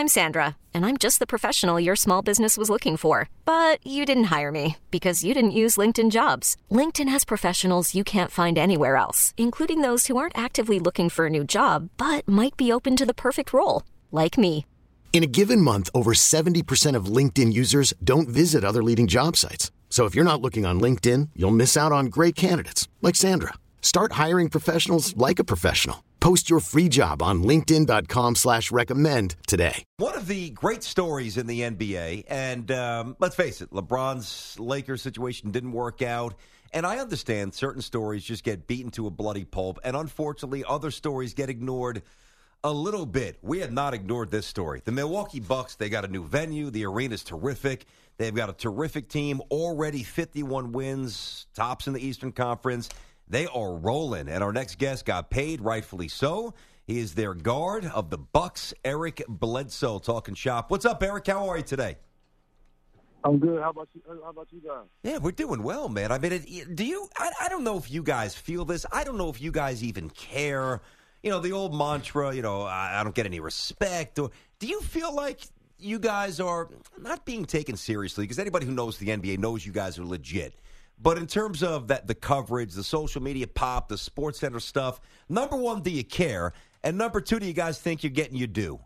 I'm Sandra, and I'm just the professional your small business was looking for. But you didn't hire me because you didn't use LinkedIn Jobs. LinkedIn has professionals you can't find anywhere else, including those who aren't actively looking for a new job, but might be open to the perfect role, like me. In a given month, over 70% of LinkedIn users don't visit other leading job sites. So if you're not looking on LinkedIn, you'll miss out on great candidates like Sandra. Start hiring professionals like a professional. Post your free job on linkedin.com/recommend today. One of the great stories in the NBA, and let's face it, LeBron's Lakers situation didn't work out. And I understand certain stories just get beaten to a bloody pulp, and unfortunately other stories get ignored a little bit. We had not ignored this story. The Milwaukee Bucks, they got a new venue. The arena's terrific. They've got a terrific team, already 51 wins, tops in the Eastern Conference. They are rolling, and our next guest got paid, rightfully so. He is their guard of the Bucks, Eric Bledsoe, talking shop. What's up, Eric? How are you today? I'm good. How about you? How about you guys? Yeah, we're doing well, man. I mean, do you? I don't know if you guys feel this. I don't know if you guys even care. You know, the old mantra. I don't get any respect. Or do you feel like you guys are not being taken seriously? Because anybody who knows the NBA knows you guys are legit. But in terms of the coverage, the social media pop, the Sports Center stuff, number one, do you care? And number two, do you guys think you're getting your due?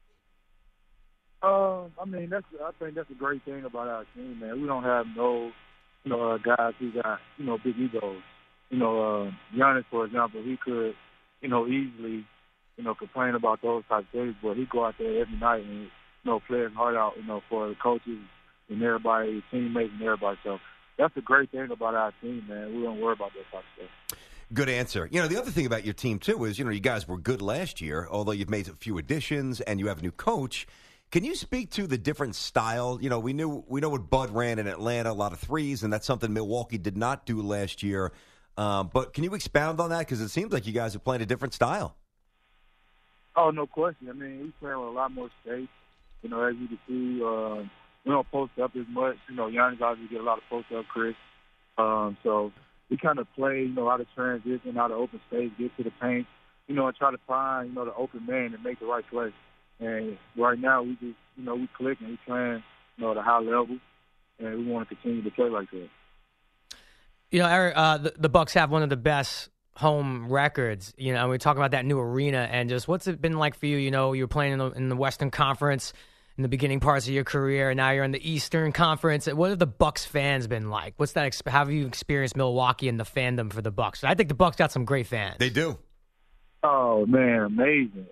I think that's a great thing about our team, man. We don't have no, guys who got, big egos. Giannis, for example, he could, easily, complain about those type of things, but he go out there every night and, play his heart out, for the coaches and everybody, his teammates and everybody. So that's a great thing about our team, man. We don't worry about that type of stuff. Good answer. The other thing about your team, too, is, you guys were good last year, although you've made a few additions and you have a new coach. Can you speak to the different style? We know what Bud ran in Atlanta, a lot of threes, and that's something Milwaukee did not do last year. But can you expound on that? Because it seems like you guys are playing a different style. Oh, no question. I mean, we playing with a lot more space. As you can see, we don't post up as much. Giannis obviously get a lot of post up, Chris. So we kind of play, how to transition, how to open space, get to the paint, and try to find, the open man and make the right play. And right now we just, we click and we playing, at a high level, and we want to continue to play like that. Eric, the Bucks have one of the best home records. We talk about that new arena and just what's it been like for you? You were playing in the Western Conference in the beginning parts of your career, and now you're in the Eastern Conference. What have the Bucks fans been like? What's that? How have you experienced Milwaukee and the fandom for the Bucks? I think the Bucks got some great fans. They do. Oh man, amazing.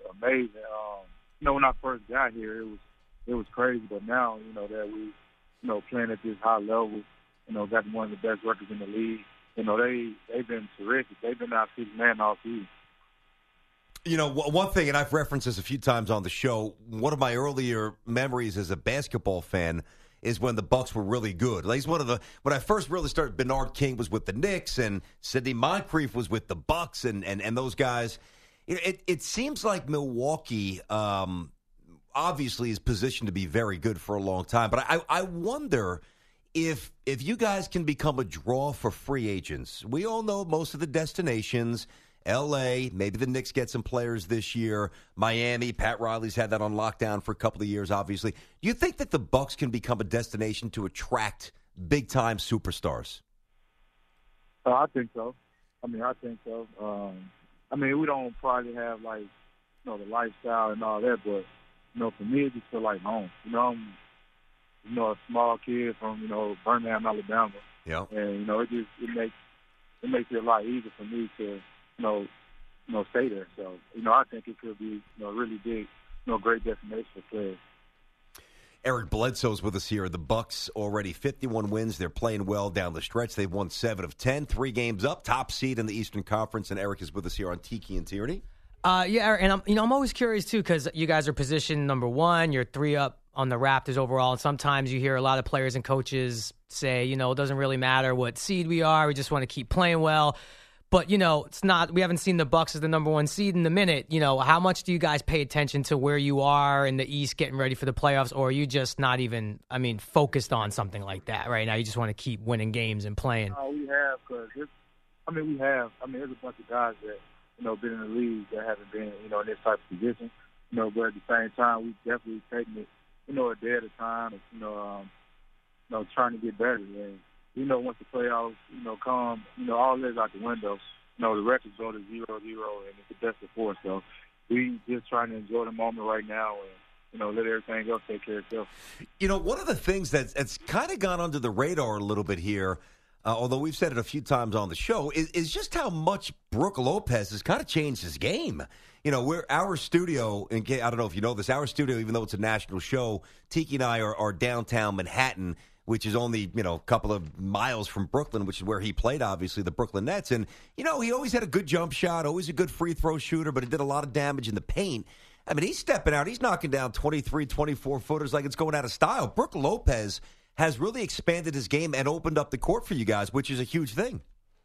When I first got here, it was crazy, but now that we playing at this high level, got one of the best records in the league. They've been terrific. They've been our sixth man all season. One thing, and I've referenced this a few times on the show, one of my earlier memories as a basketball fan is when the Bucks were really good. Like when I first really started, Bernard King was with the Knicks, and Sidney Moncrief was with the Bucks, and those guys. It seems like Milwaukee obviously is positioned to be very good for a long time, but I wonder if you guys can become a draw for free agents. We all know most of the destinations. L.A., maybe the Knicks get some players this year. Miami, Pat Riley's had that on lockdown for a couple of years, obviously. Do you think that the Bucks can become a destination to attract big-time superstars? I think so. I think so. We don't probably have, the lifestyle and all that, but, for me, it just feel like home. I'm, a small kid from, Birmingham, Alabama. Yeah. And, it makes it a lot easier for me to, stay there. So, I think it could be, a really big, great destination for players. Eric Bledsoe's with us here. The Bucks already 51 wins. They're playing well down the stretch. They've won 7 of 10, 3 games up, top seed in the Eastern Conference. And Eric is with us here on Tiki and Tierney. Eric, and I'm always curious too because you guys are positioned number 1. You're 3 up on the Raptors overall, and sometimes you hear a lot of players and coaches say, it doesn't really matter what seed we are. We just want to keep playing well. But, it's not. We haven't seen the Bucks as the number 1 seed in a minute. How much do you guys pay attention to where you are in the East getting ready for the playoffs, or are you just not even, focused on something like that right now? You just want to keep winning games and playing. We have, because there's a bunch of guys that, been in the league that haven't been, in this type of position. but at the same time, we definitely taking it, a day at a time, trying to get better. And, once the playoffs, come, all this out the window. The records go to 0-0, and it's the best of 4. So we just trying to enjoy the moment right now and, let everything else take care of itself. One of the things that's kind of gone under the radar a little bit here, although we've said it a few times on the show, is just how much Brook Lopez has kind of changed his game. We're our studio, and I don't know if you know this, our studio, even though it's a national show, Tiki and I are downtown Manhattan, which is only, a couple of miles from Brooklyn, which is where he played, obviously, the Brooklyn Nets. And, he always had a good jump shot, always a good free throw shooter, but he did a lot of damage in the paint. I mean, he's stepping out. He's knocking down 23, 24-footers like it's going out of style. Brook Lopez has really expanded his game and opened up the court for you guys, which is a huge thing.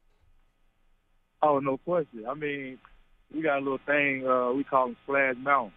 Oh, no question. I mean, we got a little thing we call him Splash Mountain.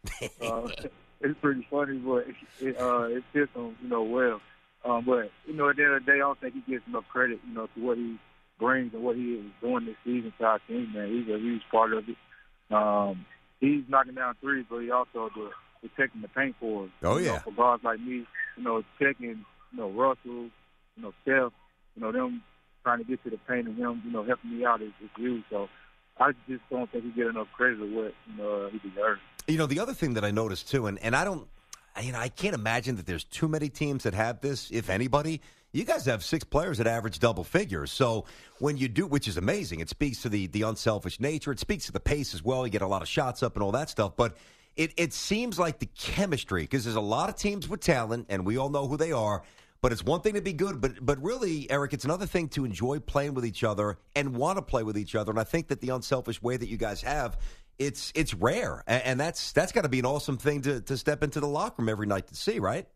It's pretty funny, but it fits him, well. But, at the end of the day, I don't think he gets enough credit, to what he brings and what he is doing this season to our team, man. He's a huge part of it. He's knocking down threes, but he also protecting the paint for us. Oh, yeah. For guards like me, checking, Russell, Steph, them trying to get to the paint and him, helping me out is huge. So I just don't think he get enough credit for what, he deserves. The other thing that I noticed, too, and I can't imagine that there's too many teams that have this, if anybody. You guys have 6 players that average double figures. So when you do, which is amazing, it speaks to the unselfish nature. It speaks to the pace as well. You get a lot of shots up and all that stuff. But it seems like the chemistry, because there's a lot of teams with talent, and we all know who they are. But it's one thing to be good, but really, Eric, it's another thing to enjoy playing with each other and want to play with each other. And I think that the unselfish way that you guys have, it's rare, and that's got to be an awesome thing to step into the locker room every night to see, right?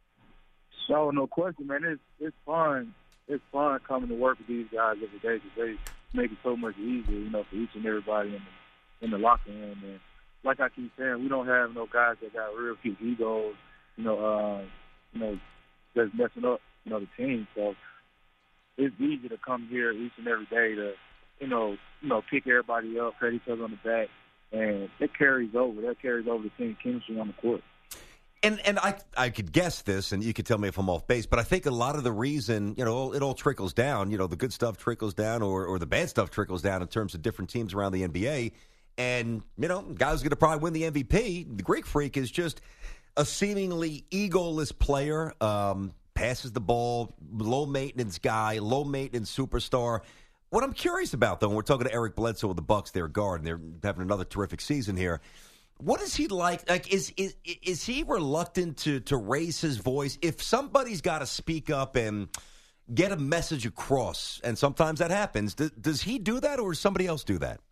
So no question, man. It's fun. It's fun coming to work with these guys every day because they make it so much easier, for each and everybody in the locker room. And like I keep saying, we don't have no guys that got real big egos, just messing up, the team. So it's easy to come here each and every day to, pick everybody up, pat each other on the back. And it carries over. That carries over the team chemistry on the court. And I could guess this, and you could tell me if I'm off base, but I think a lot of the reason, it all trickles down. The good stuff trickles down or the bad stuff trickles down in terms of different teams around the NBA. And, guys going to probably win the MVP. The Greek Freak is just a seemingly egoless player, passes the ball, low-maintenance guy, low-maintenance superstar. What I'm curious about, though, and we're talking to Eric Bledsoe of the Bucks, their guard, and they're having another terrific season here. What is he like? Like, is he reluctant to raise his voice? If somebody's got to speak up and get a message across, and sometimes that happens, does he do that, or does somebody else do that?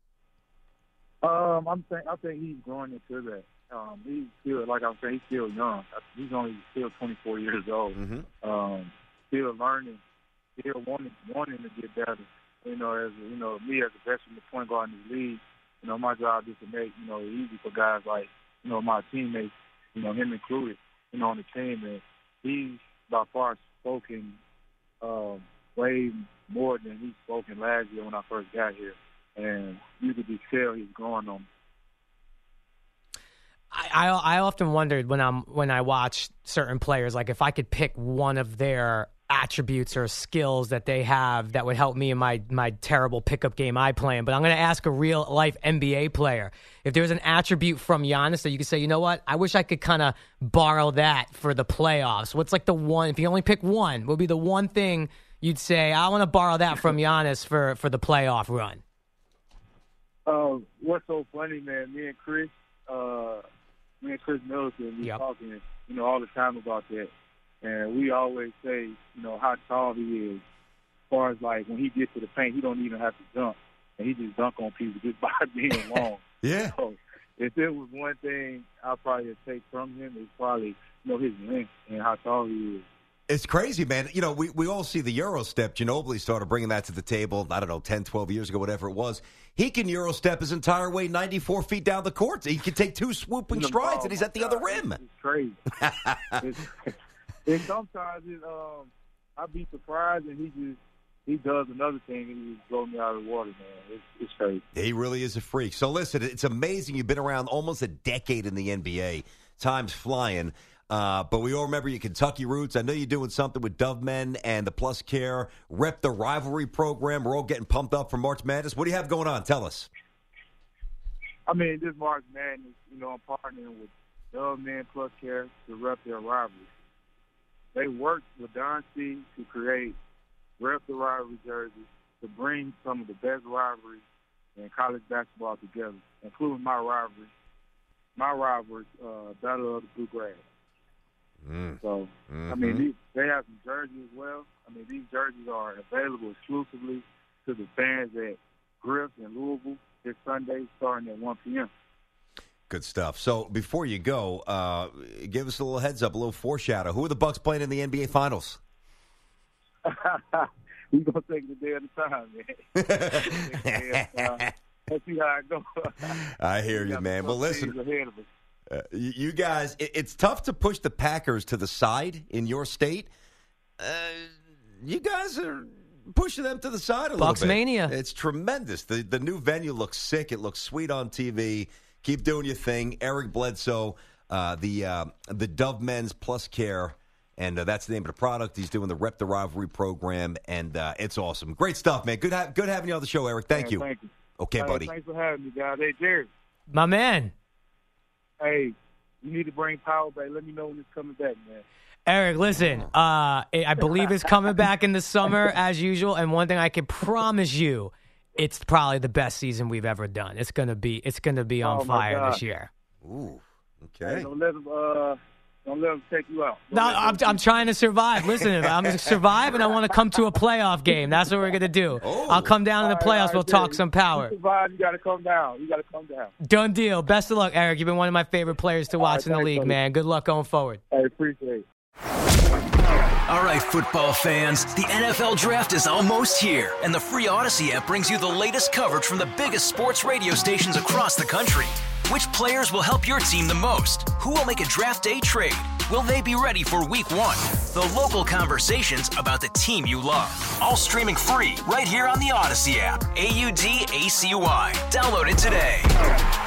I think he's growing into that. He's still, like I'm saying, he's still young. He's only still 24 years old. Mm-hmm. Still learning, still wanting to get better. Me as a veteran point guard in the league, my job is to make, it easy for guys like, my teammates, him included, on the team. And he's by far spoken way more than he spoken last year when I first got here. And you could just tell he's growing on me. I often wondered when I watch certain players, like if I could pick one of their attributes or skills that they have that would help me in my terrible pickup game I play in. But I'm going to ask a real life NBA player if there's an attribute from Giannis that you could say, you know what, I wish I could kind of borrow that for the playoffs. What's like the one, if you only pick one, what would be the one thing you'd say, I want to borrow that from Giannis for the playoff run? What's so funny, man, me and Chris Middleton, we talking, all the time about that. And we always say, how tall he is. As far as, like, when he gets to the paint, he don't even have to dunk. And he just dunk on people just by being long. Yeah. So if there was one thing I'd probably take from him, it's probably, his length and how tall he is. It's crazy, man. We all see the Euro step. Ginobili started bringing that to the table, 10, 12 years ago, whatever it was. He can Euro step his entire way 94 feet down the court. He can take 2 swooping strides, and he's at the other rim. It's crazy. And sometimes I'd be surprised, and he just he does another thing and he blows me out of the water, man. It's crazy. He really is a freak. So listen, it's amazing you've been around almost a decade in the NBA. Time's flying. But we all remember your Kentucky roots. I know you're doing something with Dove Men and the Plus Care Rep the Rivalry program. We're all getting pumped up for March Madness. What do you have going on? Tell us. I mean, this March Madness, I'm partnering with Dove Men Plus Care to rep their rivalry. They worked with Don C to create Rep the Rivalry jerseys to bring some of the best rivalries in college basketball together, including my rivalry, Battle of the Bluegrass. So, I mean, they have some jerseys as well. I mean, these jerseys are available exclusively to the fans at Griff's in Louisville this Sunday starting at 1 p.m. Good stuff. So before you go, give us a little heads up, a little foreshadow. Who are the Bucks playing in the NBA Finals? We're going to take it a day at a time, man. Let's see how it goes. I hear you, man. Well, listen. You guys, it's tough to push the Packers to the side in your state. You guys are pushing them to the side a little bit. Bucksmania. It's tremendous. The new venue looks sick. It looks sweet on TV. Keep doing your thing. Eric Bledsoe, the Dove Men's Plus Care, and that's the name of the product. He's doing the Rep the Rivalry program, and it's awesome. Great stuff, man. Good having you on the show, Eric. Thank you. Thank you. Okay, buddy. Thanks for having me, guys. Hey, Jerry. My man. Hey, you need to bring Power back. Let me know when it's coming back, man. Eric, listen, I believe it's coming back in the summer as usual, and one thing I can promise you, it's probably the best season we've ever done. It's gonna be on fire this year. Ooh, okay. Hey, don't let them take you out. No, I'm trying to survive. Listen, I'm going to survive, and I want to come to a playoff game. That's what we're going to do. Oh. I'll come down in the playoffs. We'll talk some power. You survive, you got to come down. Done deal. Best of luck, Eric. You've been one of my favorite players to watch in the league, man. Good luck going forward. I appreciate it. All right, football fans, the NFL Draft is almost here, and the free Odyssey app brings you the latest coverage from the biggest sports radio stations across the country. Which players will help your team the most? Who will make a draft day trade? Will they be ready for week 1? The local conversations about the team you love. All streaming free right here on the Odyssey app. AUDACY. Download it today.